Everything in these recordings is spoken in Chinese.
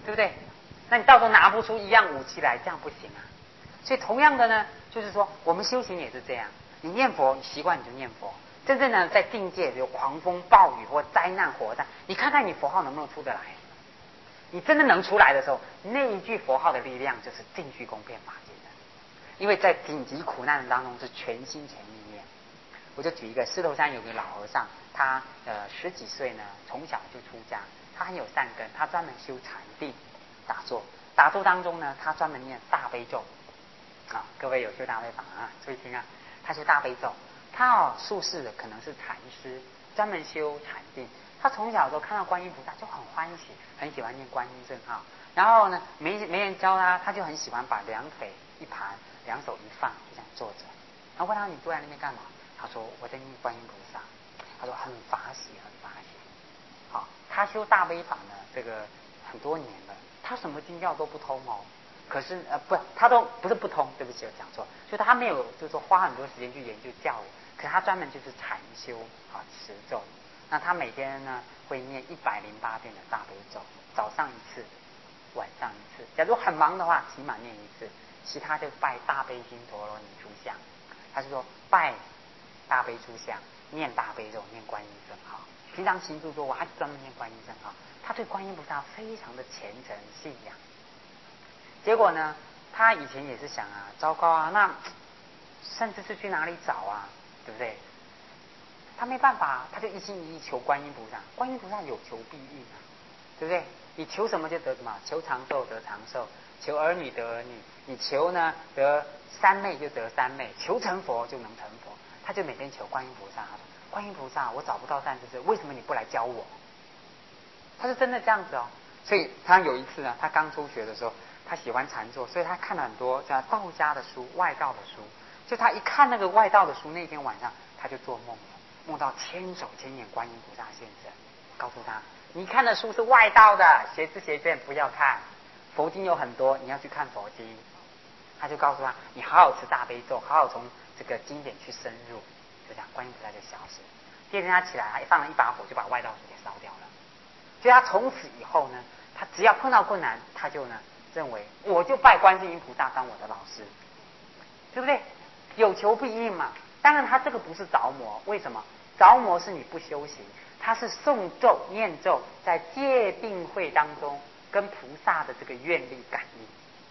对不对？那你到时候拿不出一样武器来，这样不行啊。所以同样的呢，就是说我们修行也是这样，你念佛，你习惯你就念佛。真正呢，在境界有狂风暴雨或灾难火灾，你看看你佛号能不能出得来。你真的能出来的时候，那一句佛号的力量就是净虚空遍法界的。因为在紧急苦难当中是全心全意念。我就举一个，狮头山有个老和尚，他10几岁呢，从小就出家，他很有善根，他专门修禅定打坐。打坐当中呢，他专门念大悲咒啊，各位有修大悲法啊，注意听啊，他修大悲咒。他术士的可能是禅师，专门修禅定。他从小都看到观音菩萨就很欢喜，很喜欢念观音圣号。然后呢，没人教他，他就很喜欢把两腿一盘，两手一放，就这样坐着。然后问他你坐在那边干嘛？他说我在念观音菩萨。他说很法喜，很法喜。好，他修大悲法呢，这个很多年了，他什么经教都不通哦。可是他都不是不通，对不起，我讲错，就他没有，就是说花很多时间去研究教理，可是他专门就是禅修啊，持咒。那他每天呢会念108遍的大悲咒，早上一次，晚上一次。假如很忙的话，起码念一次，其他就拜大悲心陀罗尼出像。他是说拜大悲出像，念大悲咒，念观音圣号。平常行住坐卧，他专门念观音圣号。他对观音菩萨非常的虔诚信仰。结果呢，他以前也是想啊，糟糕啊，那甚至是去哪里找啊，对不对？他没办法，他就一心一意求观音菩萨。观音菩萨有求必应啊，对不对？你求什么就得什么，求长寿得长寿，求儿女得儿女，你求呢得三昧就得三昧，求成佛就能成佛。他就每天求观音菩萨，他说：观音菩萨，我找不到善知识，为什么你不来教我？他是真的这样子哦。所以他有一次呢，他刚初学的时候，他喜欢禅坐，所以他看了很多叫道家的书、外道的书。就他一看那个外道的书，那天晚上他就做梦了，梦到千手千眼观音菩萨现身，告诉他：你看的书是外道的，邪知邪见不要看，佛经有很多，你要去看佛经。他就告诉他：你好好持大悲咒，好好从这个经典去深入。就这样，观音菩萨就消失了。第二天他起来，他放了一把火，就把外道书给烧掉了。所以他从此以后呢，他只要碰到困难，他就呢认为我就拜观世音菩萨当我的老师，对不对？有求必应嘛。当然他这个不是着魔，为什么？着魔是你不修行，他是诵咒念咒，在戒定慧当中跟菩萨的这个愿力感应。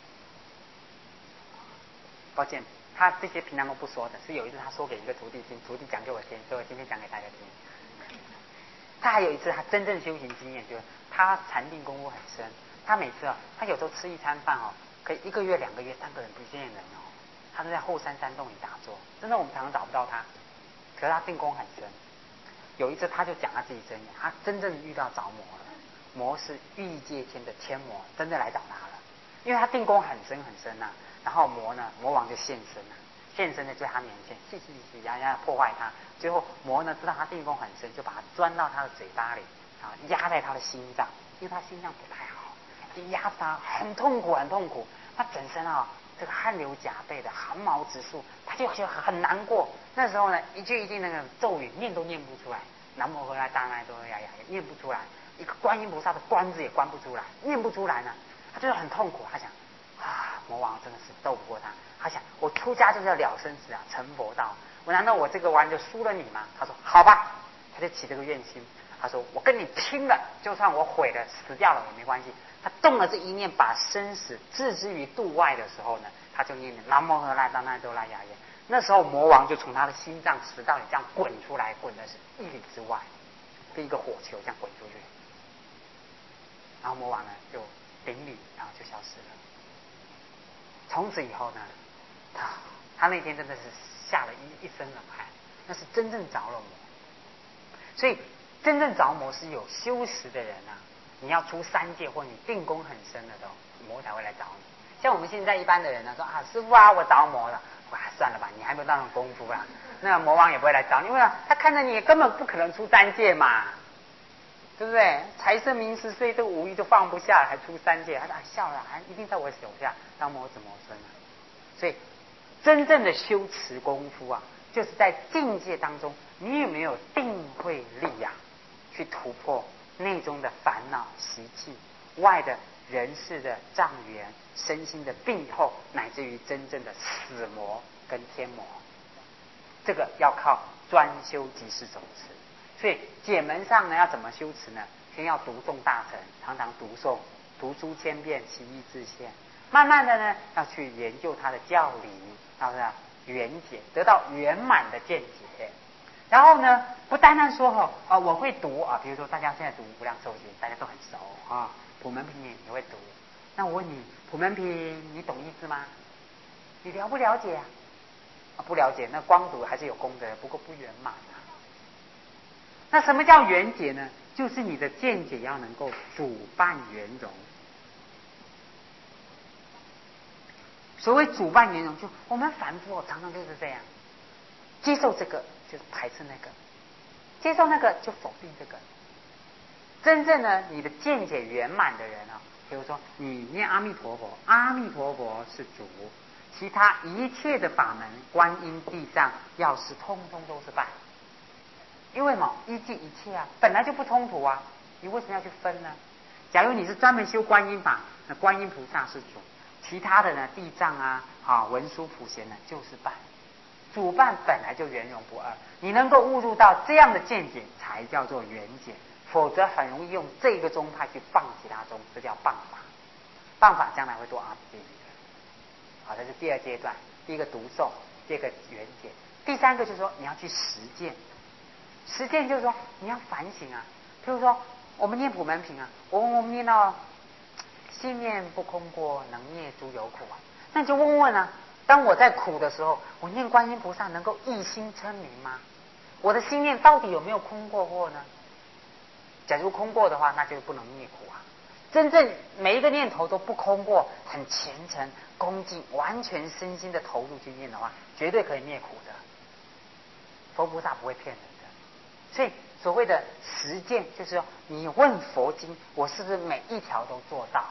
抱歉，他这些平常都不说的，是有一次他说给一个徒弟听，徒弟讲给我听，所以我今天讲给大家听。他还有一次他真正修行经验，就是他禅定功夫很深，他每次他有时候吃一餐饭可以1个月、2个月、3个人不见人哦。他都在后山山洞里打坐，真的我们常常找不到他，可是他定功很深。有一次他就讲他自己真言，他真正遇到着魔了，魔是欲界天的天魔，真的来找他了，因为他定功很深很深啊。然后魔王就现身了，现身的在他面前，呀破坏他。最后魔呢知道他定功很深，就把他钻到他的嘴巴里啊，压在他的心脏，因为他心脏不太好，就压他很痛苦很痛苦。他整身这个汗流浃背的，汗毛直竖，他就很难过。那时候呢，一句一句那个咒语念都念不出来，南无何来大难多呀，也念不出来，一个观音菩萨的观字也观不出来，念不出来呢，他就是很痛苦。他想魔王真的是斗不过他。他想我出家就是要了生死啊，成佛道，我难道我这个玩就输了你吗？他说好吧，他就起这个愿心。他说我跟你拼了，就算我毁了死掉了也没关系。他动了这一念，把生死置之于度外的时候呢，他就念南无何来大难多来呀耶。那时候魔王就从他的心脏食道里这样滚出来，滚的是1里之外，跟一个火球这样滚出去。然后魔王呢就顶礼，然后就消失了。从此以后呢，他那天真的是吓了一身冷汗，那是真正着了魔。所以真正着魔是有修持的人啊，你要出3界或你定功很深的魔才会来找你。像我们现在一般的人呢，说师父啊，我着魔了，算了吧，你还没有那种功夫啊，那魔王也不会来找你，因为他看着你根本不可能出3界嘛，对不对？财色名食睡这个5欲都放不下，还出3界，他说笑了，还一定在我手下当魔子魔孙啊。所以真正的修持功夫啊，就是在境界当中，你有没有定慧力啊，去突破内中的烦恼习气，外的人世的障缘、身心的病痛，乃至于真正的死魔跟天魔。这个要靠专修即是总持。所以解门上呢，要怎么修持呢？先要读诵大乘，常常读诵，读诸千遍，其义自现。慢慢的呢，要去研究它的教理，要圆解，得到圆满的见解。然后呢，不单单说我会读啊，比如说大家现在读《无量寿经》，大家都很熟啊，普门品你会读。那我问你，普门品你懂意思吗？你了不了解啊？不了解，那光读还是有功德，不过不圆满啊。那什么叫圆解呢？就是你的见解要能够主办圆融。所谓主办圆融，就我们凡夫常常就是这样，接受这个就是排斥那个，接受那个就否定这个。真正的你的见解圆满的人啊，比如说你念阿弥陀佛，阿弥陀佛是主，其他一切的法门，观音、地藏、药师，通通都是拜。因为嘛，依据一切啊，本来就不冲突啊，你为什么要去分呢？假如你是专门修观音法，那观音菩萨是主，其他的呢，地藏文殊普贤呢，就是拜。主办本来就圆融不二，你能够悟入到这样的见解，才叫做圆解。否则很容易用这个宗派去谤其他宗，这叫谤法。谤法将来会堕阿鼻地狱的。好，这是第二阶段，第一个读诵，第二个圆解，第三个就是说你要去实践。实践就是说你要反省啊，譬如说我们念普门品啊，我们念到心念不空过，能灭诸有苦啊，那你就问问啊，当我在苦的时候，我念观音菩萨能够一心称名吗？我的心念到底有没有空过呢？假如空过的话，那就不能灭苦啊。真正每一个念头都不空过，很虔诚恭敬，完全身心的投入去念的话，绝对可以灭苦的。佛菩萨不会骗人的。所以所谓的实践，就是说你问佛经，我是不是每一条都做到？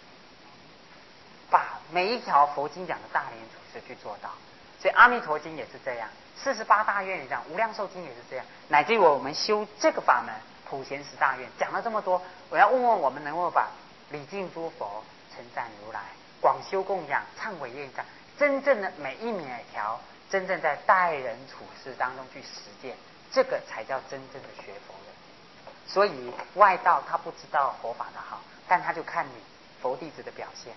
把每一条佛经讲的大连处事去做到。所以阿弥陀经也是这样，48大愿也这样，无量寿经也是这样，乃至于我们修这个法门普贤十大愿讲了这么多，我要问问我们能够把礼敬诸佛、称赞如来、广修供养、忏悔业障，真正的每一条，真正在待人处事当中去实践，这个才叫真正的学佛人。所以外道他不知道佛法的好，但他就看你佛弟子的表现，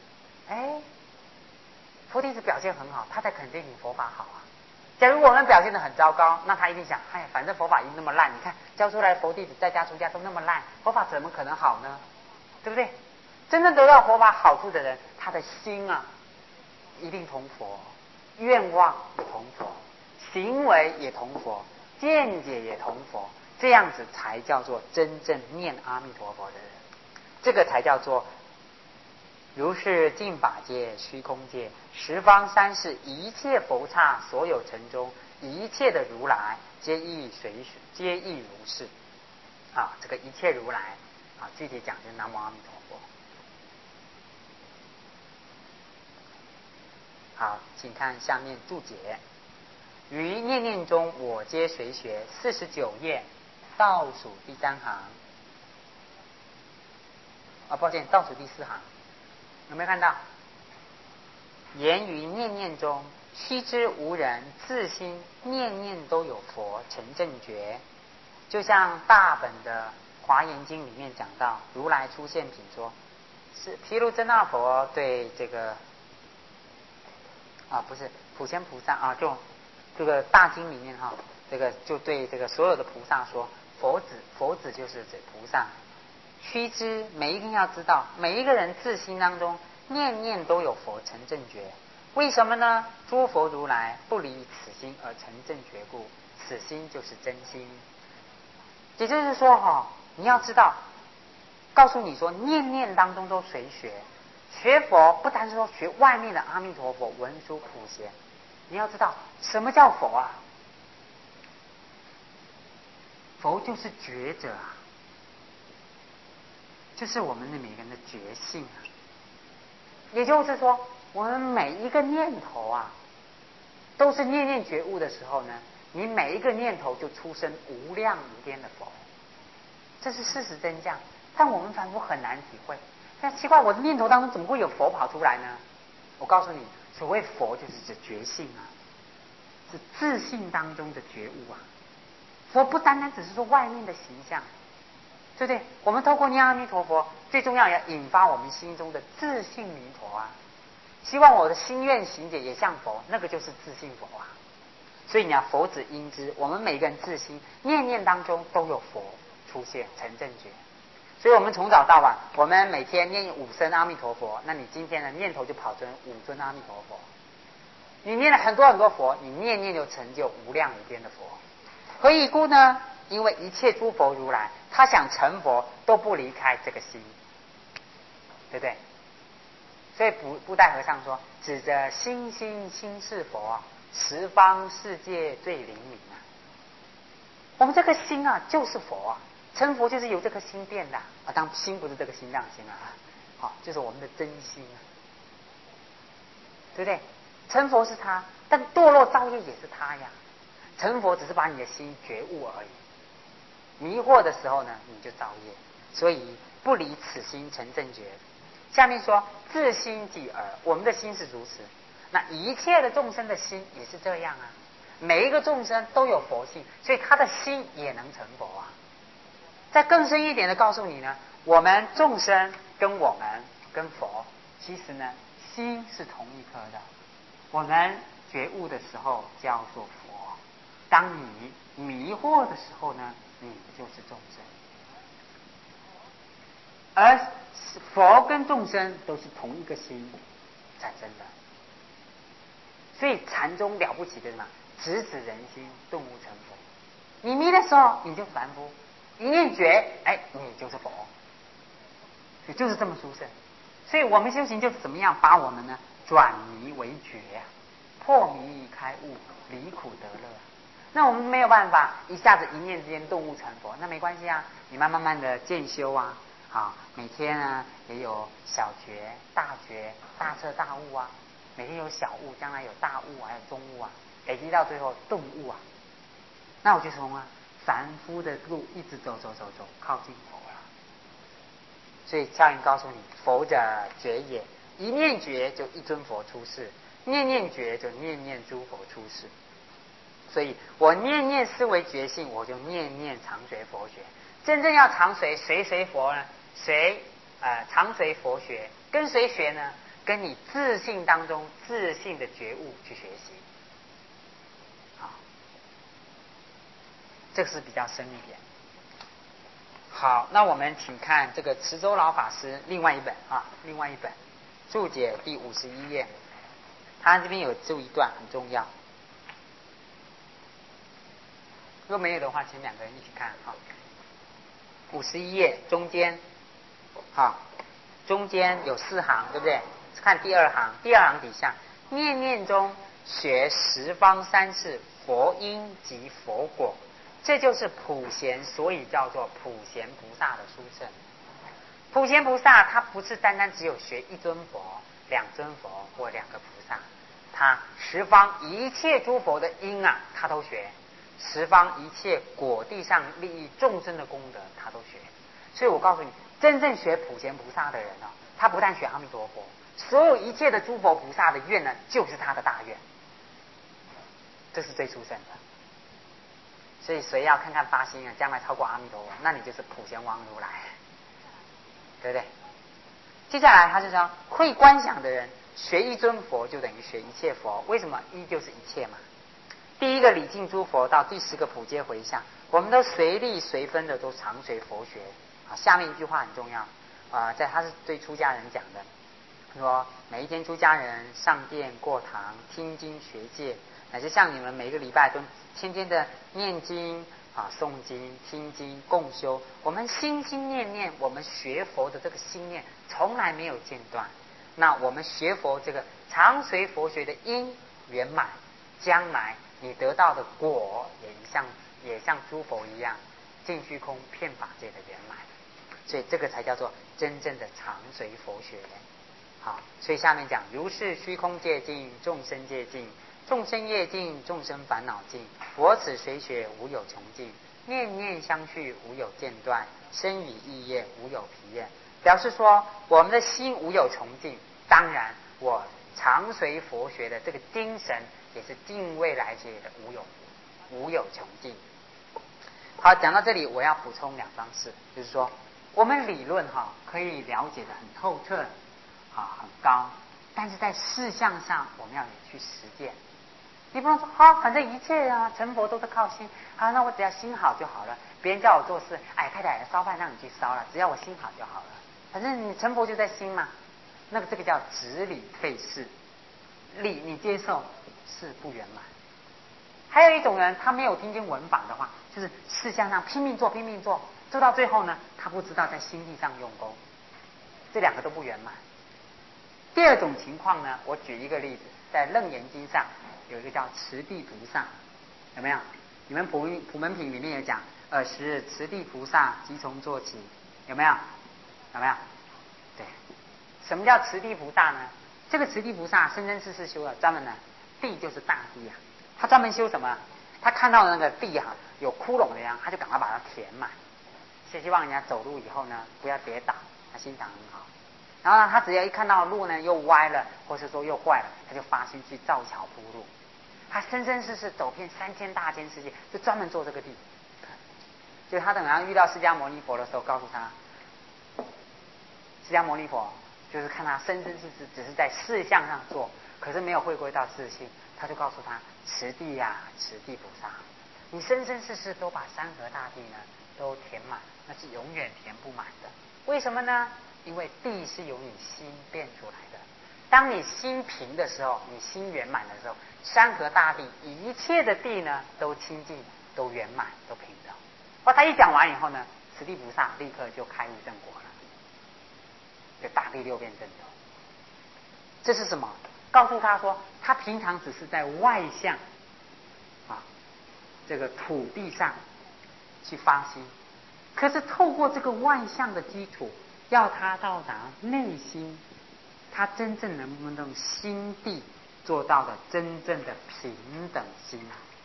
佛弟子表现很好，他才肯定你佛法好啊。假如我们表现得很糟糕，那他一定想，反正佛法已经那么烂，你看教出来的佛弟子在家出家都那么烂，佛法怎么可能好呢？对不对？真正得到佛法好处的人，他的心啊一定同佛，愿望也同佛，行为也同佛，见解也同佛，这样子才叫做真正念阿弥陀佛的人。这个才叫做如是净法界、虚空界、十方三世一切佛刹所有尘中，一切的如来皆亦如是啊！这个一切如来啊，具体讲就是南无阿弥陀佛。好，请看下面注解：于念念中，我皆随学49页，倒数第3行。抱歉，倒数第4行。有没有看到？言于念念中，须知无人自心念念都有佛成正觉。就像大本的华严经里面讲到，如来出现品说，是毗卢遮那佛对这个不是普贤菩萨就这个大经里面这个就对这个所有的菩萨说，佛子就是指菩萨。须知每一个人要知道，每一个人自心当中念念都有佛成正觉。为什么呢？诸佛如来不离此心而成正觉故，此心就是真心。也就是说你要知道，告诉你说念念当中都随学。学佛不单是说学外面的阿弥陀佛、文殊、普贤，你要知道什么叫佛啊？佛就是觉者啊，就是我们的每个人的觉性啊。也就是说，我们每一个念头都是念念觉悟的时候呢，你每一个念头就出生无量无边的佛，这是事实真相。但我们凡夫很难体会， 但奇怪，我的念头当中怎么会有佛跑出来呢？我告诉你，所谓佛就是指觉性啊，是自性当中的觉悟啊。佛不单单只是说外面的形象，对不对？我们透过念阿弥陀佛，最重要要引发我们心中的自性弥陀啊。希望我的心愿行解也像佛，那个就是自性佛啊。所以你要佛子应知，我们每个人自心念念当中都有佛出现成正觉。所以我们从早到晚，我们每天念5声阿弥陀佛，那你今天的念头就跑成5尊阿弥陀佛。你念了很多很多佛，你念念就成就无量无边的佛。何以故呢？因为一切诸佛如来，他想成佛都不离开这个心，对不对？所以布袋和尚说：“指着心心心是佛，十方世界最灵敏啊。”我们这个心啊，就是佛啊，成佛就是由这颗心变的啊。当然心不是这个心量心啊，好，就是我们的真心啊，对不对？成佛是他，但堕落造业也是他呀。成佛只是把你的心觉悟而已，迷惑的时候呢，你就造业。所以不离此心成正觉。下面说自心即尔，我们的心是如此，那一切的众生的心也是这样啊。每一个众生都有佛性，所以他的心也能成佛啊。再更深一点的告诉你呢，我们众生跟我们跟佛，其实呢心是同一颗的。我们觉悟的时候叫做佛，当你迷惑的时候呢，你就是众生。而佛跟众生都是同一个心产生的，所以禅宗了不起的什么？直指人心，顿悟成佛。你迷的时候，你就是凡夫；一念觉，你就是佛。所以就是这么殊胜。所以我们修行就是怎么样把我们呢转迷为觉啊，破迷开悟，离苦得乐。那我们没有办法一下子一念之间顿悟成佛，那没关系啊，你慢慢的渐修啊。每天呢也有小觉、大觉、大彻大悟啊，每天有小悟，将来有大悟，还有中悟啊，累积到最后顿悟啊。那我就从凡夫的路一直走，靠近佛了。所以教云告诉你，佛者觉也，一念觉就一尊佛出世，念念觉就念念诸佛出世。所以我念念思维觉性，我就念念常随佛学。真正要常随谁佛呢？常随佛学，跟谁学呢？跟你自性当中自性的觉悟去学习。好，这个是比较深一点。好，那我们请看这个慈州老法师另外一本注解第51页，他这边有注一段很重要。如果没有的话，请2个人一起看51页中间，中间有4行，对不对？看第2行，第2行底下，念念中学十方三世佛因及佛果，这就是普贤，所以叫做普贤菩萨的殊胜。普贤菩萨他不是单单只有学1尊佛、2尊佛或2个菩萨，他十方一切诸佛的因他都学，十方一切果地上利益众生的功德他都学。所以我告诉你，真正学普贤菩萨的人他不但学阿弥陀佛，所有一切的诸佛菩萨的愿呢，就是他的大愿，这是最殊胜的。所以谁要看看发心将来超过阿弥陀佛，那你就是普贤王如来，对不对？接下来他就说，会观想的人学1尊佛就等于学一切佛。为什么？一就是一切嘛。第一个礼敬诸佛到第10个普皆回向，我们都随力随分的都常随佛学。下面一句话很重要在他是对出家人讲的，说每一天出家人上殿过堂听经学戒，乃至像你们每个礼拜都天天的念经诵经听经共修，我们心心念念，我们学佛的这个心念从来没有间断。那我们学佛这个常随佛学的因圆满，将来你得到的果也像诸佛一样尽虚空遍法界的圆满。所以这个才叫做真正的常随佛学。所以下面讲，如是虚空界尽，众生界尽，众生业尽，众生烦恼尽，我此随学无有穷尽，念念相续无有间断，生与意业无有疲厌， 表示说我们的心无有穷尽。当然，我常随佛学的这个精神也是尽未来劫的无有穷尽。好，讲到这里，我要补充两桩事，就是说我们理论可以了解的很透彻很高，但是在事项上我们要去实践。你不能说好，反正一切成佛都是靠心，好，那我只要心好就好了。别人叫我做事，哎，太太烧饭让你去烧了，只要我心好就好了。反正你成佛就在心嘛。那个这个叫执理废事，理你接受，事不圆满。还有一种人，他没有听经闻法的话，就是事项上拼命做，做到最后呢，他不知道在心地上用功，这两个都不圆满。第二种情况呢，我举一个例子，在《楞严经》上有一个叫持地菩萨，有没有？你们普门品里面有讲，时持地菩萨即从做起，有没有？有没有？对，什么叫持地菩萨呢？这个持地菩萨生生世世修了，专门呢，地就是大地啊，他专门修什么？他看到那个地有窟窿的样，他就赶快把它填满，希望人家走路以后呢不要跌倒，他心肠很好。然后呢，他只要一看到路呢又歪了，或是说又坏了，他就发心去造桥铺路。他生生世世走遍3000大千世界，就专门做这个地。就他等他遇到释迦牟尼佛的时候，告诉他，释迦牟尼佛就是看他生生世世只是在事项上做，可是没有回归到自性，他就告诉他，持地持地菩萨，你生生世世都把山河大地呢都填满，那是永远填不满的。为什么呢？因为地是由你心变出来的。当你心平的时候，你心圆满的时候，山河大地一切的地呢都清净，都圆满，都平等。他一讲完以后呢，持地菩萨立刻就开悟正果了，就大地六遍正果。这是什么？告诉他说，他平常只是在外向这个土地上去发心，可是透过这个外向的基础，要他到达内心，他真正能不能心地做到的真正的平等心？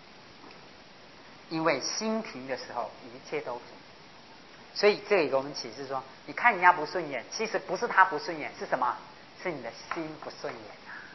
因为心平的时候，一切都平。所以这里给我们启示说，你看人家不顺眼，其实不是他不顺眼，是什么？是你的心不顺眼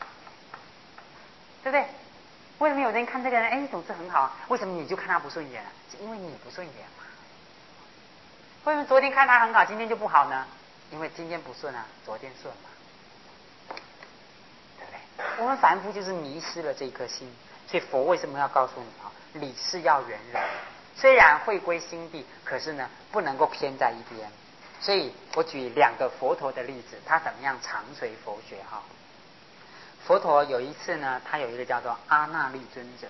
对不对？为什么有人看这个人总是很好为什么你就看他不顺眼是因为你不顺眼嘛。为什么昨天看他很好，今天就不好呢？因为今天不顺昨天顺嘛，对不对？我们凡夫就是迷失了这颗心，所以佛为什么要告诉你理事要圆融，虽然会归心地，可是呢不能够偏在一边。所以我举2个佛陀的例子，他怎么样常随佛学佛陀有一次呢，他有一个叫做阿那律尊者，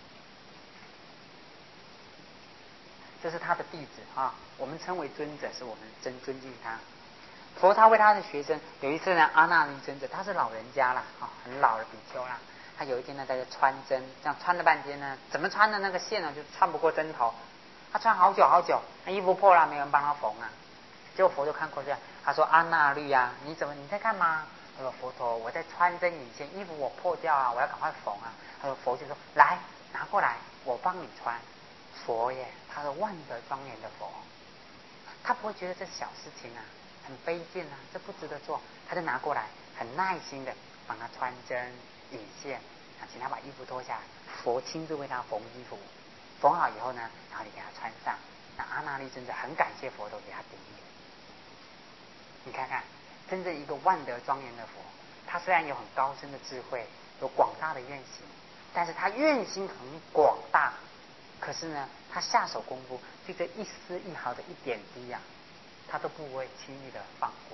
这是他的弟子我们称为尊者，是我们真尊敬他。佛他为他的学生，有一次呢，阿那律尊者他是老人家了很老的比丘啦，他有一天呢在这穿针，这样穿了半天呢，怎么穿的那个线呢就穿不过针头，他穿好久好久，他衣服破了，没人帮他缝结果佛就看过去，他说阿那律你在干嘛？他说佛陀，我在穿针引线，衣服我破掉我要赶快缝他说佛就说来拿过来，我帮你穿。佛耶，他是万德庄严的佛，他不会觉得这是小事情很卑贱这不值得做，他就拿过来，很耐心的帮他穿针引线请他把衣服脱下来，佛亲自为他缝衣服，缝好以后呢，然后你给他穿上。那阿那律真的很感谢佛陀给他顶礼。你看看，真正一个万德庄严的佛，他虽然有很高深的智慧，有广大的愿行，但是他愿心很广大，可是呢，他下手功夫对这一丝一毫的一点滴他都不会轻易的放过，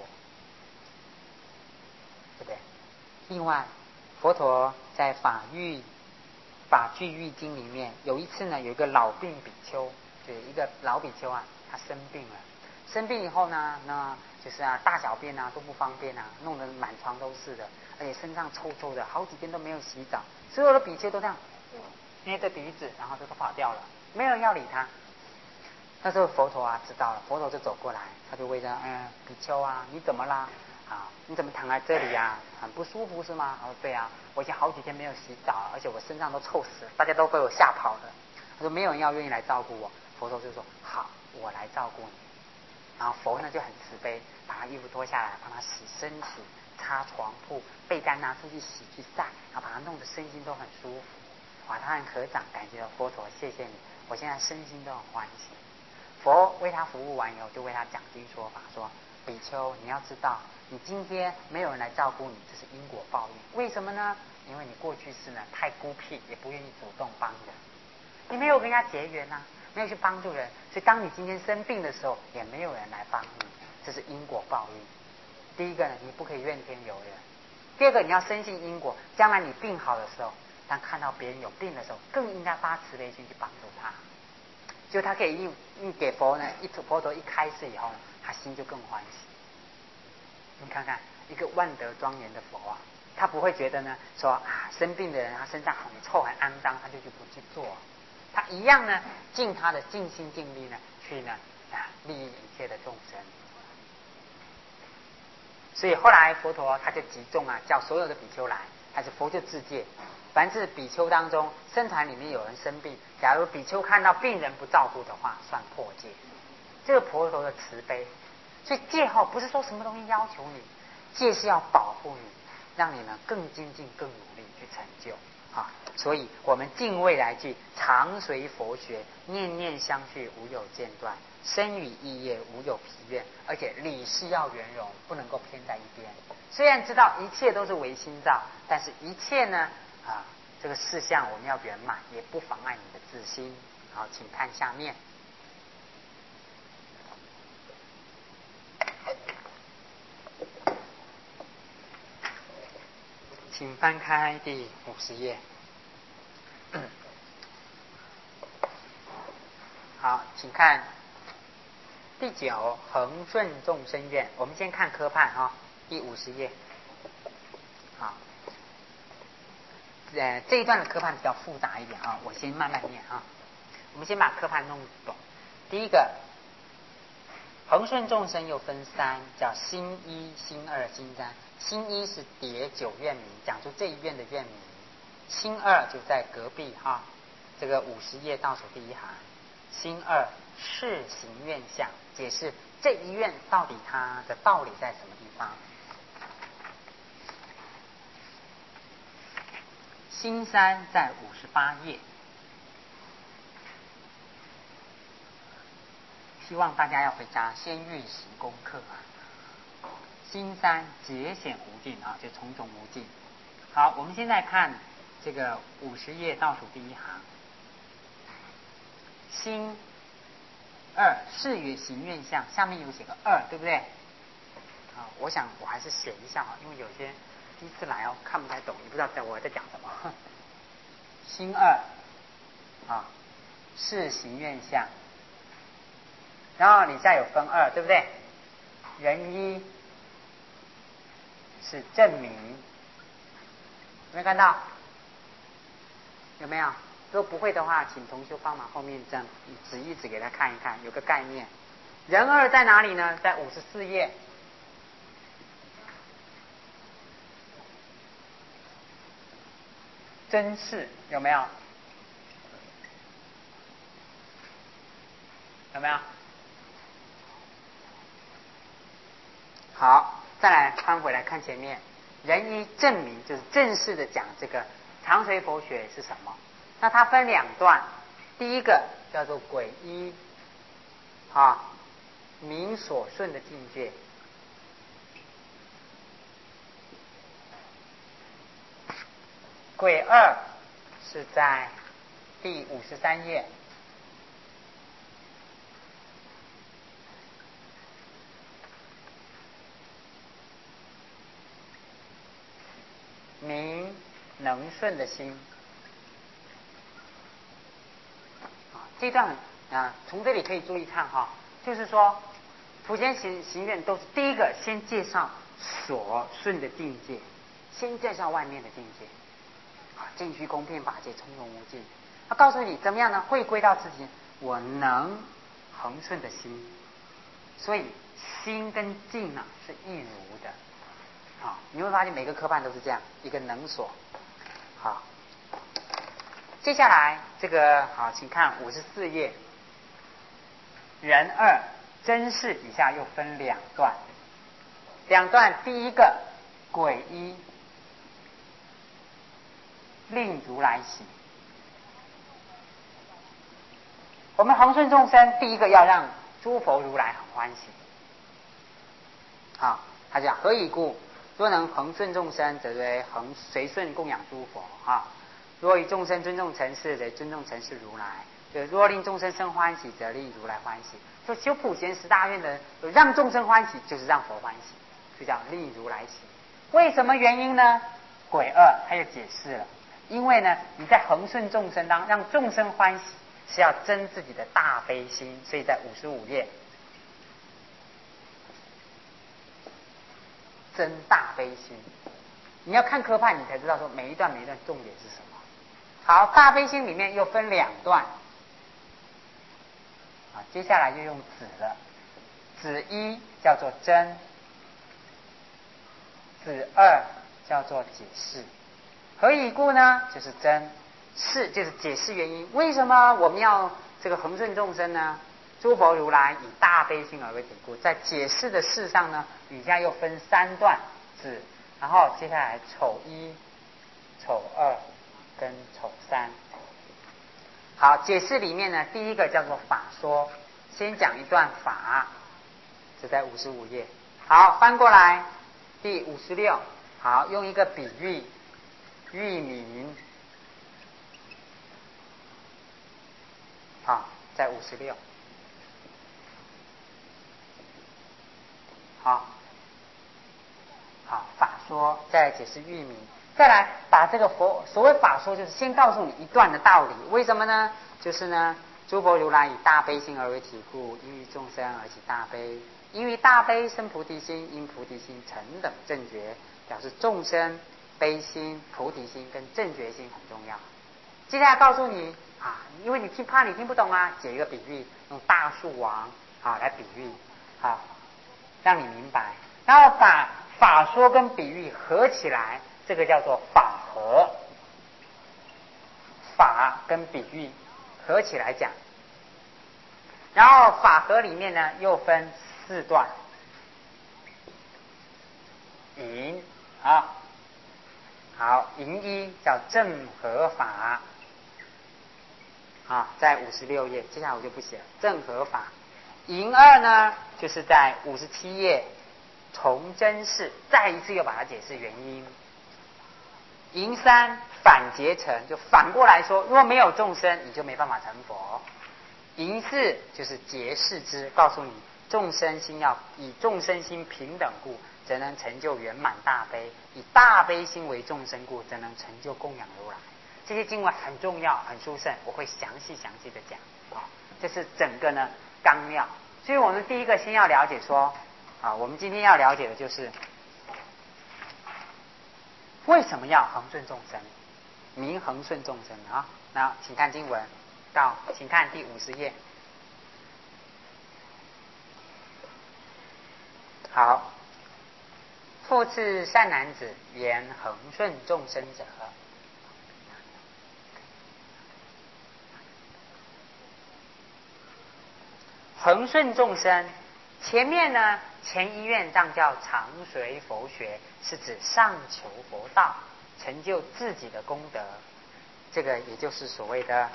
对不对？另外，佛陀在法句喻经里面，有一次呢，有一个老病比丘，就是一个老比丘他生病了。生病以后呢，那就是大小便都不方便弄得满床都是的，而且身上臭臭的，好几天都没有洗澡。所有的比丘都这样捏着鼻子，然后都跑掉了，没有人要理他。那时候佛陀知道了，佛陀就走过来，他就问他比丘你怎么啦？你怎么躺在这里很不舒服是吗？他说对我已经好几天没有洗澡，而且我身上都臭死了，大家都被我吓跑了。他说没有人愿意来照顾我。佛陀就说好，我来照顾你。 然后佛呢就很慈悲，把他衣服脱下来，帮他洗身体、擦床铺、被单拿出去洗去晒，然后把他弄得身心都很舒服。哇，他很合掌，感觉到佛陀谢谢你，我现在身心都很欢喜。佛为他服务完以后，就为他讲经说法，说比丘，你要知道，你今天没有人来照顾你，这是因果报应。为什么呢？因为你过去世呢太孤僻，也不愿意主动帮人，你没有跟人家结缘啊，没有去帮助人，所以当你今天生病的时候，也没有人来帮你，这是因果报应。第一个呢，你不可以怨天尤人；第二个，你要深信因果，将来你病好的时候，当看到别人有病的时候，更应该发慈悲心去帮助他。就他可以一给佛呢，佛陀一开示以后呢，他心就更欢喜。你看看一个万德庄严的佛啊，他不会觉得呢说啊生病的人他身上很臭很肮脏，他就不去做。他一样呢，尽他的尽心尽力呢，去呢利益一切的众生。所以后来佛陀他就集众啊，叫所有的比丘来，还是佛就自戒。凡是比丘当中，僧团里面有人生病，假如比丘看到病人不照顾的话，算破戒。这个佛陀的慈悲，所以戒后不是说什么东西要求你，戒是要保护你，让你呢更精进、更努力去成就啊。所以我们敬畏来去，常随佛学，念念相续，无有间断，身语意业无有疲倦，而且理事要圆融，不能够偏在一边。虽然知道一切都是唯心造，但是一切呢这个事项我们要圆满，也不妨碍你的自心。好，请看下面。请翻开第50页。好，请看第9恒顺众生愿。我们先看科判第50页。好，这一段的科判比较复杂一点我先慢慢念我们先把科判弄懂。第一个，恒顺众生又分3，叫心一、心二、心三。心一是叠9愿名，讲出这一愿的愿名。心二就在隔壁这个50页倒数第1行。心二是行愿相，解释这一愿到底它的道理在什么地方。心三在58页，希望大家要回家先预习功课。心三节显无尽就重重无尽。好，我们现在看这个50页倒数第1行。心二是与行愿相，下面有写个2，对不对？我想我还是写一下因为有些第一次来看不太懂，也不知道我在讲什么。心二是行愿相，然后你下有分2，对不对？人一是证明，有没有看到？有没有？如果不会的话，请同学帮忙后面这样指一指给他看一看，有个概念。人二在哪里呢？在54页。真是有没有？有没有？好，再来翻回来看前面。人一证明就是正式的讲这个常随佛学是什么。那它分2段，第一个叫做轨一明所顺的境界。轨2是在第53页。明能顺的心。这段从这里可以注意看就是说普贤行愿都是第一个先介绍所顺的境界，先介绍外面的境界尽虚空遍法界从容无尽。他告诉你怎么样呢？会归到自己，我能恒顺的心。所以心跟境是一如的你会发现每个科判都是这样，一个能所。好，接下来这个请看54页。人二真事底下又分两段，第一个诡一令如来喜。我们恒顺众生，第一个要让诸佛如来很欢喜。好，他讲何以故？若能恒顺众生，则为恒随顺供养诸佛。若以众生尊重尘世，则尊重尘世如来。就若令众生生欢喜，则令如来欢喜。说修普贤十大愿的，让众生欢喜，就是让佛欢喜，就叫令如来喜。为什么原因呢？诡二他又解释了，因为呢，你在恒顺众生当让众生欢喜，是要增自己的大悲心，所以在55页增大悲心。你要看科判，你才知道说每一段重点是什么。好，大悲心里面又分两段，接下来就用子了。子一叫做真，子二叫做解释。何以故呢？就是真，是就是解释原因。为什么我们要这个恒顺众生呢？诸佛如来以大悲心而为体故。在解释的事上呢，底下又分三段子，然后接下来丑一、丑二跟丑三。好，解释里面呢，第一个叫做法说，先讲一段法，这在55页。好，翻过来第56。好，用一个比喻，喻名。好，在56。好，法说，再来解释喻名。再来把这个所谓法说，就是先告诉你一段的道理。为什么呢？就是呢，诸佛如来以大悲心而为体故，因于众生而起大悲，因于大悲生菩提心，因菩提心成等正觉，表示众生悲心、菩提心跟正觉心很重要。接下来告诉你因为你怕你听不懂解一个比喻，用大树王来比喻，让你明白，然后把法说跟比喻合起来，这个叫做法合。法跟比喻合起来讲，然后法合里面呢又分4段。引好，引一叫正合法，在56页，接下来我就不写了。正合法。引二呢，就是在57页从真事，再一次又把它解释原因。引三反结成，就反过来说，如果没有众生，你就没办法成佛。引四就是结事之，告诉你众生心要以众生心平等故，则能成就圆满大悲；以大悲心为众生故，则能成就供养如来。这些经文很重要，很殊胜，我会详细的讲。这是整个呢纲要。所以我们第一个先要了解说，我们今天要了解的就是为什么要恒顺众生，名恒顺众生那请看经文，请看第50页。好，复次善男子，言恒顺众生者，恒顺众生，前面呢前一愿藏叫常随佛学，是指上求佛道，成就自己的功德，这个也就是所谓的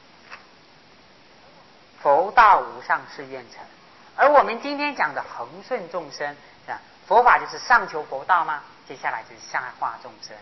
佛道无上誓愿成。而我们今天讲的恒顺众生，佛法就是上求佛道吗？接下来就是下化众生。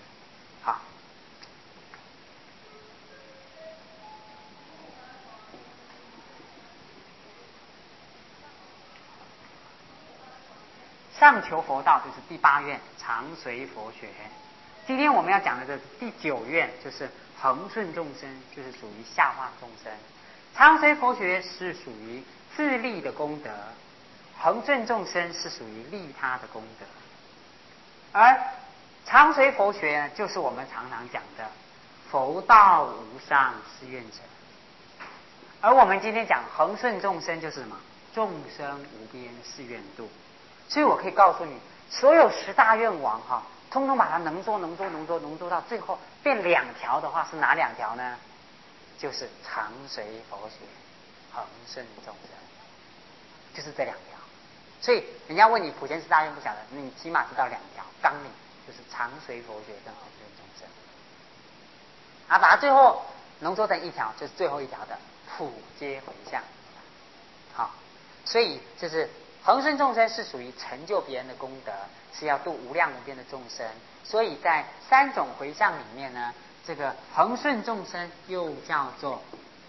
上求佛道就是第8愿常随佛学。今天我们要讲的是第9愿，就是恒顺众生，就是属于下化众生。常随佛学是属于自利的功德，恒顺众生是属于利他的功德。而常随佛学呢，就是我们常常讲的佛道无上誓愿成。而我们今天讲恒顺众生，就是什么？众生无边誓愿度。所以我可以告诉你，所有10大愿王通通把它浓缩到最后变2条的话，是哪2条呢？就是常随佛学，恒顺众生。 就是这2条。所以人家问你普贤十大愿不晓得，你起码知道2条纲领，就是常随佛学跟恒顺众生。把它最后浓缩成1条，就是最后1条的普皆回向。好，所以就是恒顺众生是属于成就别人的功德，是要度无量无边的众生。所以在3种回向里面呢，这个恒顺众生又叫做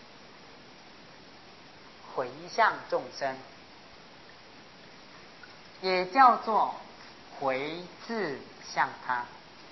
回向众生，也叫做回自向他。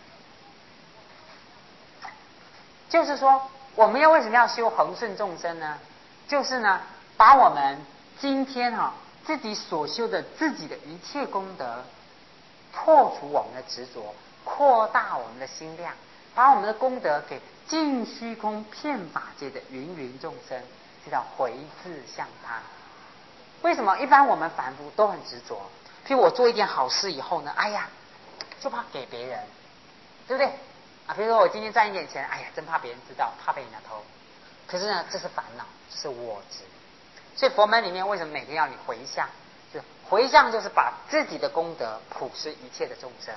就是说，我们为什么要修恒顺众生呢？就是呢，把我们今天自己所修的自己的一切功德，破除我们的执着，扩大我们的心量，把我们的功德给尽虚空遍法界的芸芸众生，这叫回自向他。为什么一般我们凡夫都很执着？譬如我做一件好事以后呢，哎呀，就怕给别人，对不对？比如说我今天赚一点钱，哎呀，真怕别人知道，怕被人家偷。可是呢，这是烦恼，这是我执。所以佛门里面为什么每天要你回向？就回向就是把自己的功德普施一切的众生。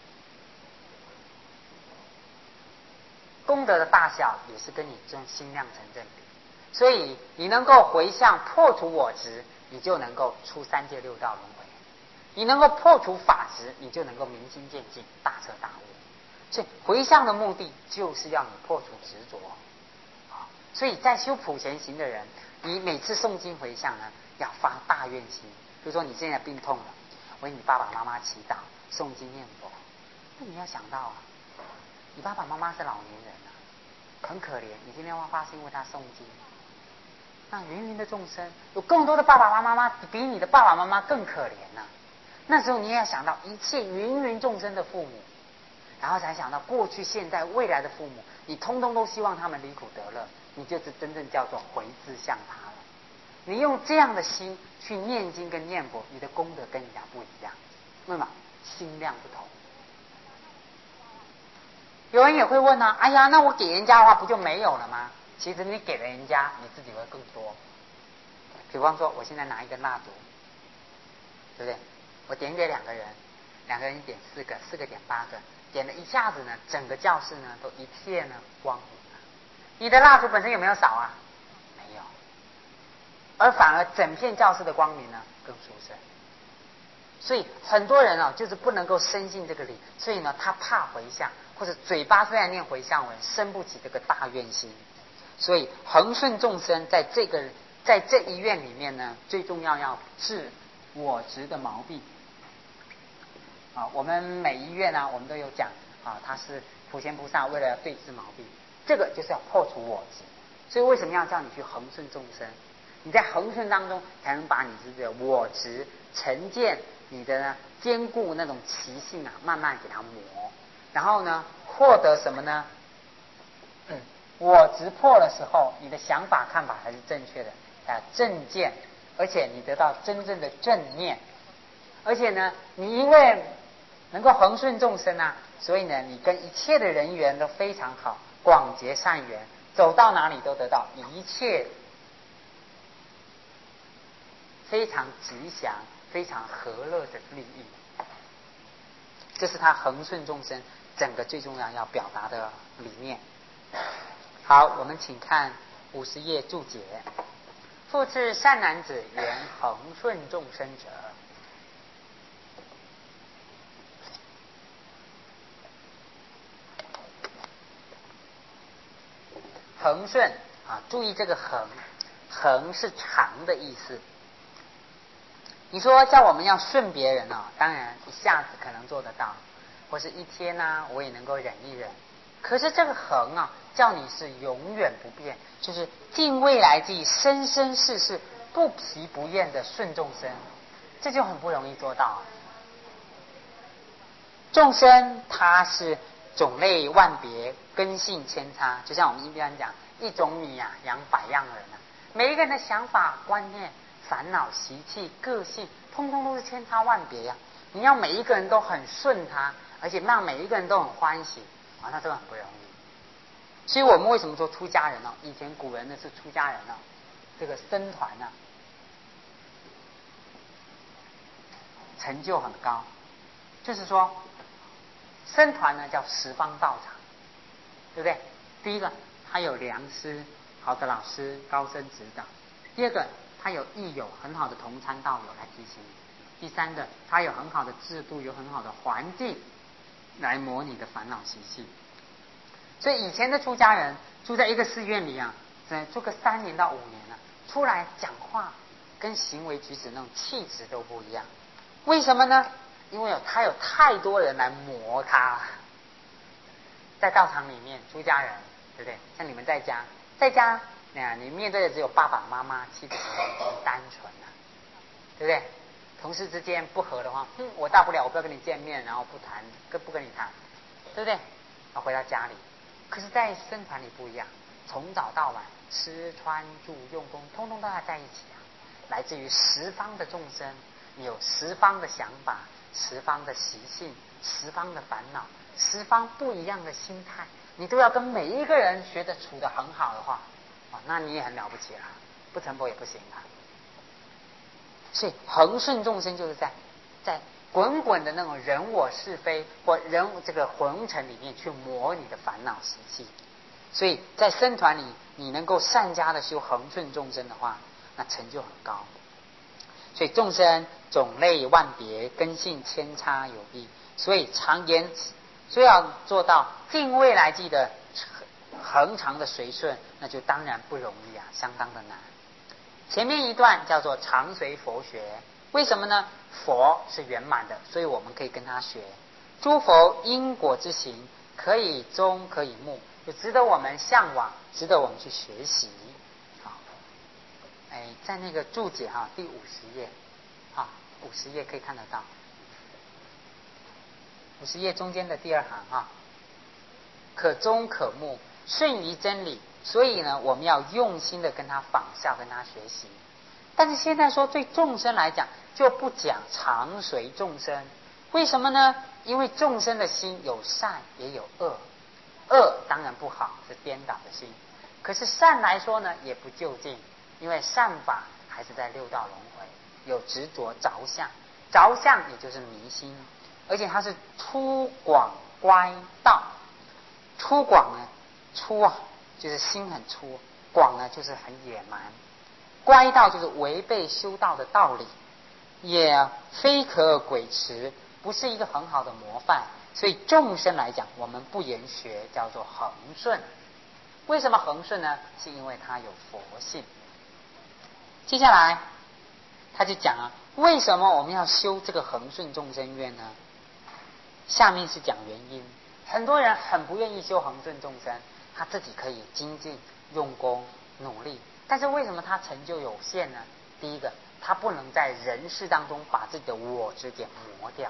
功德的大小也是跟你这种心量成正比。所以你能够回向破除我执，你就能够出3界6道轮回；你能够破除法执，你就能够明心见性，大彻大悟。所以回向的目的就是要你破除执着。所以在修普贤行的人，你每次诵经回向呢，要发大愿心。比如说你现在病痛了，为你爸爸妈妈祈祷、诵经念佛，那你要想到你爸爸妈妈是老年人很可怜，你今天发心为他诵经，那芸芸的众生有更多的爸爸妈妈比你的爸爸妈妈更可怜那时候你也要想到一切芸芸众生的父母，然后才想到过去、现在、未来的父母，你通通都希望他们离苦得乐，你就是真正叫做回自向他了。你用这样的心去念经跟念佛，你的功德跟人家不一样，为什么？心量不同。有人也会问哎呀，那我给人家的话不就没有了吗？其实你给了人家，你自己会更多。比方说，我现在拿一根蜡烛，对不对？我点给2个人，2个人点4个，4个点8个，点了一下子呢，整个教室呢都一片光明了。你的蜡烛本身有没有少没有，而反而整片教室的光明呢更殊胜。所以很多人就是不能够深信这个理，所以呢他怕回向，或者嘴巴虽然念回向文，生不起这个大愿心。所以恒顺众生在这一愿里面呢，最重要治我执的毛病。我们每一愿我们都有讲他是普贤菩萨为了对治毛病，这个就是要破除我执。所以为什么要叫你去恒顺众生？你在恒顺当中才能把你自己的我执成见，你的坚固那种习性慢慢给它磨，然后呢获得什么呢？我执破的时候，你的想法看法才是正确的正见，而且你得到真正的正念，而且呢你因为能够恒顺众生所以呢你跟一切的人缘都非常好，广结善缘，走到哪里都得到一切非常吉祥、非常和乐的利益。这是他恒顺众生整个最重要表达的理念。好，我们请看50页注解。复次，善男子言恒顺众生者，恒顺注意这个恒是长的意思。你说叫我们要顺别人当然一下子可能做得到，或是一天我也能够忍一忍。可是这个恒叫你是永远不变，就是尽未来际、生生世世不疲不厌的顺众生，这就很不容易做到众生它是种类万别，根性千差，就像我们一般讲，一种米养百样人每一个人的想法、观念、烦恼、习气、个性，通通都是千差万别你要每一个人都很顺他，而且让每一个人都很欢喜那真的很不容易。所以我们为什么说出家人以前古人呢是出家人这个僧团成就很高。就是说，僧团呢叫十方道场，对不对？第一个，他有良师，好的老师高僧指导；第二个，他有益友，很好的同参道友来提醒你；第三个，他有很好的制度，有很好的环境来模拟的烦恼习气。所以以前的出家人住在一个寺院里啊，住个3年到5年啊，出来讲话跟行为举止那种气质都不一样。为什么呢？因为他有太多人来磨他。在道场里面，出家人对不对？像你们在家，你面对的只有爸爸妈妈、妻子，很单纯啊，对不对？同事之间不和的话，我大不了我不要跟你见面，然后不跟你谈，对不对？然后回到家里。可是，在僧团里不一样，从早到晚吃穿住用功，通通都要在一起啊！来自于十方的众生，有十方的想法、十方的习性、十方的烦恼、十方不一样的心态，你都要跟每一个人学得处得很好的话，那你也很了不起了，不成佛也不行啊。所以恒顺众生就是在滚滚的那种人我是非或人这个红尘里面去磨你的烦恼习气。所以在僧团里，你能够善加的修恒顺众生的话，那成就很高。所以众生种类万别，根性千差有异，所以常言，所以要做到尽未来际的恒常的随顺，那就当然不容易啊，相当的难。前面一段叫做常随佛学，为什么呢？佛是圆满的，所以我们可以跟他学。诸佛因果之行，可以宗可以目，就值得我们向往，值得我们去学习。在那个注解第50页，50页可以看得到，50页中间的第2行可宗可目，顺于真理。所以呢，我们要用心的跟他仿效，跟他学习。但是现在说对众生来讲，就不讲常随众生。为什么呢？因为众生的心有善也有恶，恶当然不好，是颠倒的心。可是善来说呢，也不究竟，因为善法还是在六道轮回，有执着着相，着相也就是迷心，而且它是粗广乖道。粗广呢，粗就是心很粗，广呢就是很野蛮，乖道就是违背修道的道理，也非可轨持，不是一个很好的模范。所以众生来讲，我们不言学，叫做恒顺。为什么恒顺呢？是因为他有佛性。接下来他就讲为什么我们要修这个恒顺众生愿呢？下面是讲原因。很多人很不愿意修恒顺众生，他自己可以精进用功努力，但是为什么他成就有限呢？第一个，他不能在人世当中把自己的我执给磨掉。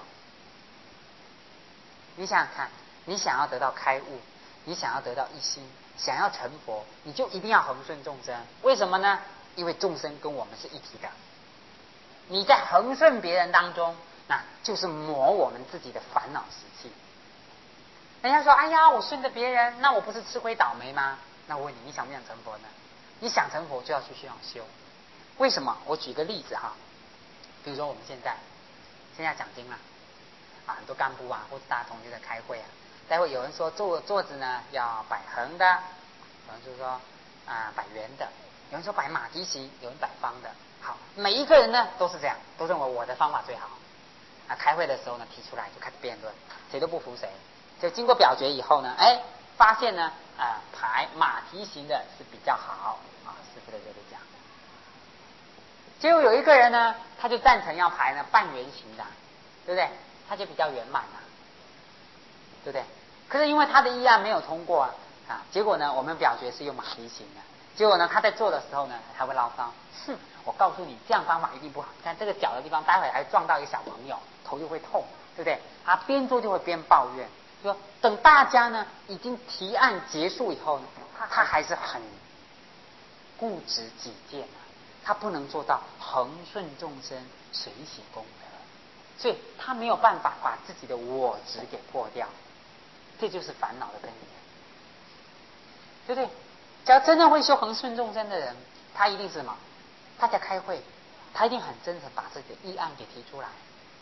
你想想看，你想要得到开悟，你想要得到一心，想要成佛，你就一定要恒顺众生。为什么呢？因为众生跟我们是一体的。你在恒顺别人当中，那就是磨我们自己的烦恼习气。人家说哎呀，我顺着别人，那我不是吃亏倒霉吗？那我问你，你想不想成佛呢？你想成佛就要去修。为什么？我举个例子比如说我们现在讲经了很多干部或者大同学在开会待会有人说桌子呢要摆横的，有人就说摆圆的，有人说摆马蹄形，有人摆方的。好，每一个人呢都是这样，都认为我的方法最好。开会的时候呢提出来就开始辩论，谁都不服谁。就经过表决以后呢，发现呢排马蹄形的是比较好师父在这里讲。结果有一个人呢，他就赞成要排呢半圆形的，对不对？他就比较圆满对不对？可是因为他的议案没有通过结果呢我们表决是用马蹄形的。结果呢他在做的时候呢还会唠叨，我告诉你这样方法一定不好，你看这个脚的地方待会还撞到一个小朋友，头就会痛，对不对？他边做就会边抱怨，说等大家呢已经提案结束以后呢，他还是很固执己见他不能做到恒顺众生随喜功德，所以他没有办法把自己的我执给破掉，这就是烦恼的根源，对不对？只要真正会修恒顺众生的人，他一定是什么？大家开会，他一定很真诚把自己的议案给提出来，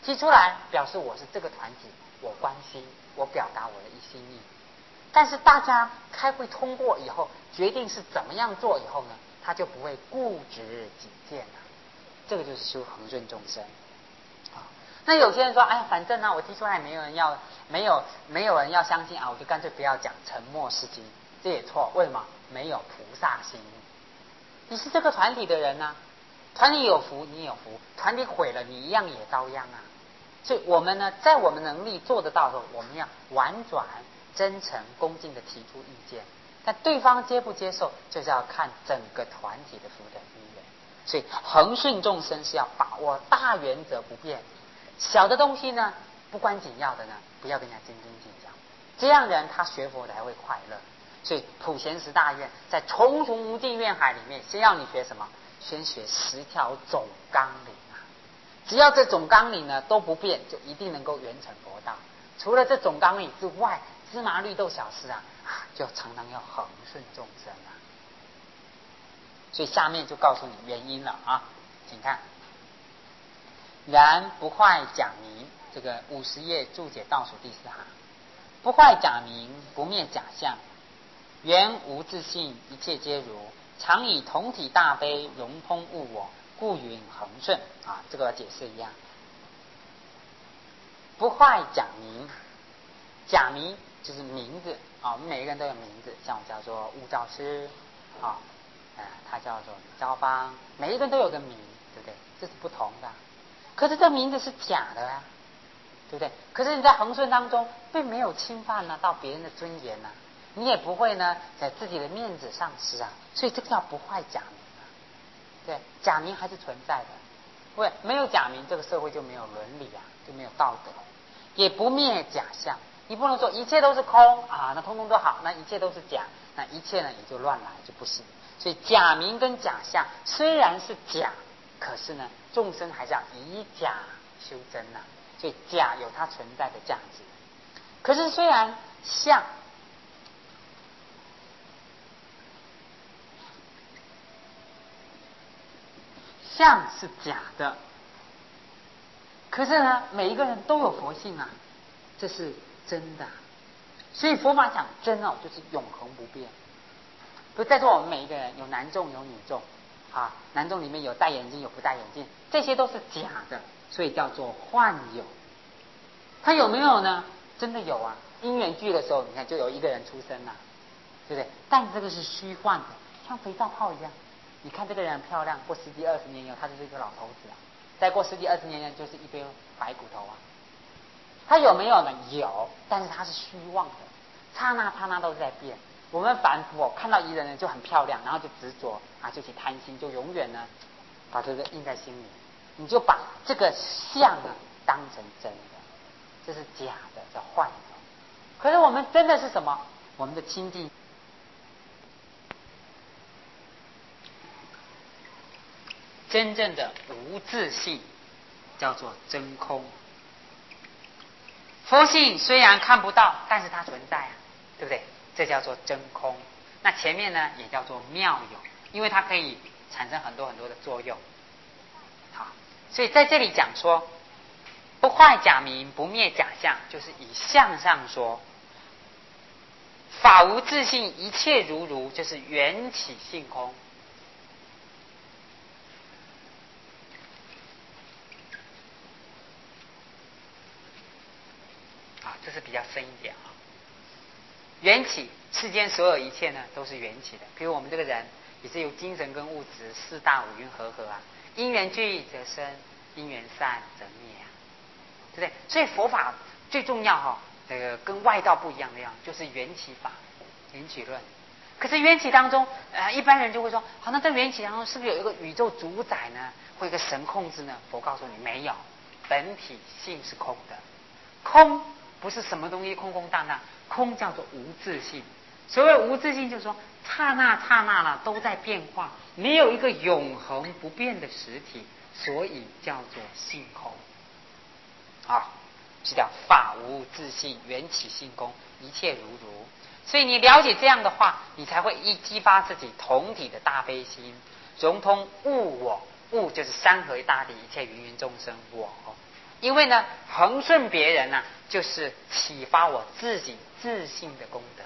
提出来表示我是这个团体，我关心，我表达我的心意。但是大家开会通过以后，决定是怎么样做以后呢，他就不会固执己见了。这个就是修恒顺众生。那有些人说，哎呀，反正呢，我提出来没有人要相信啊，我就干脆不要讲，沉默是金。这也错，为什么？没有菩萨心。你是这个团体的人啊，团体有福，你也有福；团体毁了，你一样也遭殃啊。所以我们呢，在我们能力做得到的时候，我们要婉转、真诚、恭敬的提出意见。但对方接不接受，就是要看整个团体的福德因缘。所以恒顺众生是要把握大原则不变，小的东西呢，不关紧要的呢，不要跟人家斤斤计较。这样人他学佛才会快乐。所以普贤十大愿在重重无尽愿海里面，先要你学什么？先学10条总纲领啊！只要这总纲领呢都不变，就一定能够圆成佛道。除了这总纲领之外，芝麻绿豆小事啊，就常常要恒顺众生啊。所以下面就告诉你原因了啊，请看。然不坏假名，这个50页注解倒数第4行，不坏假名，不灭假象。原无自性，一切皆如，常以同体大悲融通物我，故云恒顺啊。这个解释一样。不坏假名，假名就是名字啊。我们每一个人都有名字，像我叫做悟照师啊，他叫做李昭邦，每一个人都有个名，对不对？这是不同的。可是这名字是假的啊，对不对？可是你在恒顺当中，并没有侵犯到别人的尊严啊。你也不会呢在自己的面子上失啊，所以这个叫不坏假名啊。对，假名还是存在的，对，没有假名，这个社会就没有伦理啊，就没有道德，也不灭假象。你不能说一切都是空啊，那通通都好，那一切都是假，那一切呢也就乱来，就不行。所以假名跟假象虽然是假，可是呢众生还是要以假修真啊，所以假有它存在的价值。可是虽然相是假的，可是呢每一个人都有佛性啊，这是真的。所以佛法讲真就是永恒不变。比如在座我们每一个人有男众有女众啊，男众里面有戴眼镜有不戴眼镜，这些都是假的，所以叫做幻有。他有没有呢？真的有啊，因缘聚的时候你看就有一个人出生了，对不对？但这个是虚幻的，像肥皂泡一样。你看这个人很漂亮，过10几20年以后他就是一个老头子啊，再过10几20年就是一堆白骨头啊。他有没有呢？有，但是他是虚妄的，刹那刹那都是在变。我们凡夫看到一个人就很漂亮，然后就执着啊，就去贪心，就永远呢把这个印在心里，你就把这个相当成真的，这是假的，叫幻的。可是我们真的是什么？我们的清净，真正的无自性，叫做真空。佛性虽然看不到，但是它存在啊，对不对？这叫做真空。那前面呢也叫做妙有，因为它可以产生很多很多的作用。好，所以在这里讲说，不坏假名，不灭假象，就是以相上说，法无自性，一切如如，就是缘起性空。这是比较深一点啊。缘起，世间所有一切呢都是缘起的。比如我们这个人也是由精神跟物质4大5蕴合啊，因缘聚则生，因缘散则灭啊，对不对？所以佛法最重要这个跟外道不一样的样，就是缘起法、缘起论。可是缘起当中，一般人就会说，好，那在缘起当中是不是有一个宇宙主宰呢，或一个神控制呢？佛告诉你，没有，本体性是空的，空不是什么东西空空荡荡，空叫做无自性。所谓无自性，就是说刹那刹那了都在变化，没有一个永恒不变的实体，所以叫做性空。是叫法无自性，缘起性空，一切如如。所以你了解这样的话，你才会激发自己同体的大悲心，融通物我。物就是山河大地，一切芸芸众生我。 因为呢，恒顺别人呢，就是启发我自己自信的功德。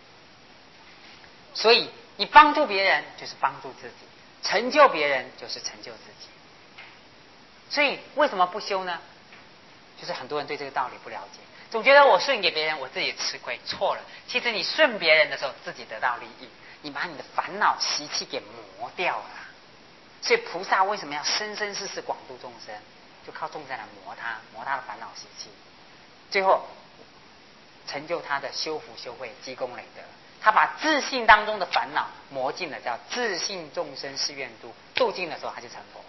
所以你帮助别人就是帮助自己，成就别人就是成就自己。所以为什么不修呢？就是很多人对这个道理不了解，总觉得我顺给别人，我自己吃亏。错了，其实你顺别人的时候，自己得到利益，你把你的烦恼习气给磨掉了。所以菩萨为什么要生生世世广度众生？就靠众生来磨他的烦恼习气，最后成就他的修福修慧积功累德。他把自信当中的烦恼磨尽了，叫自信众生是愿度，度尽的时候他就成佛了。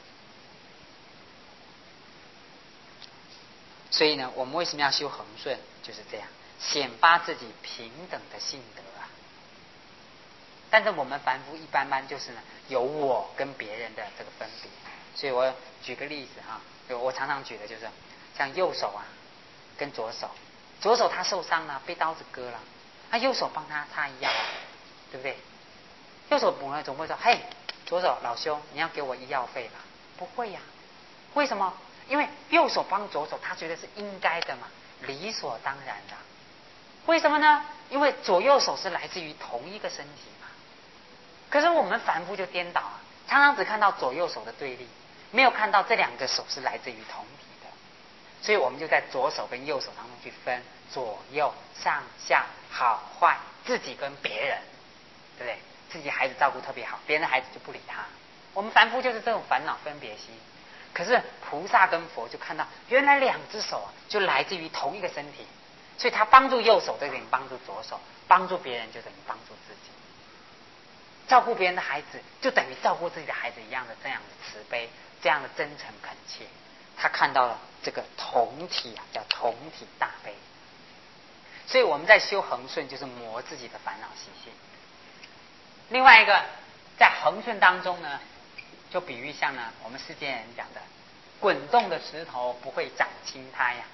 所以呢，我们为什么要修恒顺？就是这样显发自己平等的性德啊。但是我们凡夫一般般就是呢，有我跟别人的这个分别。所以我举个例子啊，我常常举的就是像右手啊跟左手，左手他受伤了，被刀子割了，他右手帮他擦医药，对不对？右手补呢总不会说，嘿，左手老兄你要给我医药费吧？不会呀。为什么？因为右手帮左手，他觉得是应该的嘛，理所当然的。为什么呢？因为左右手是来自于同一个身体嘛。可是我们凡夫就颠倒啊，常常只看到左右手的对立，没有看到这两个手是来自于同体的。所以我们就在左手跟右手当中去分左右上下好坏，自己跟别人，对不对？自己孩子照顾特别好，别人的孩子就不理他。我们凡夫就是这种烦恼分别心。可是菩萨跟佛就看到，原来两只手啊，就来自于同一个身体，所以他帮助右手就等于帮助左手，帮助别人就等于帮助自己，照顾别人的孩子就等于照顾自己的孩子一样的这样的慈悲，这样的真诚恳切。他看到了这个同体啊，叫同体大悲。所以我们在修恒顺，就是磨自己的烦恼习性。另外一个，在恒顺当中呢，就比喻像呢，我们世间人讲的，滚动的石头不会长青苔呀。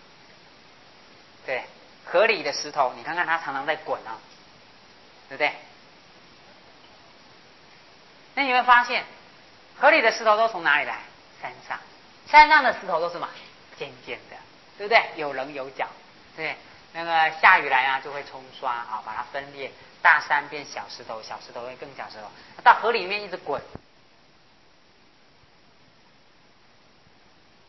对，河里的石头，你看看它常常在滚啊，对不对？那你会发现，河里的石头都从哪里来？山上，山上的石头都是什么？尖尖的，对不对？有棱有角，对。那个下雨来啊，就会冲刷啊，把它分裂，大山变小石头，小石头会更小石头，到河里面一直滚，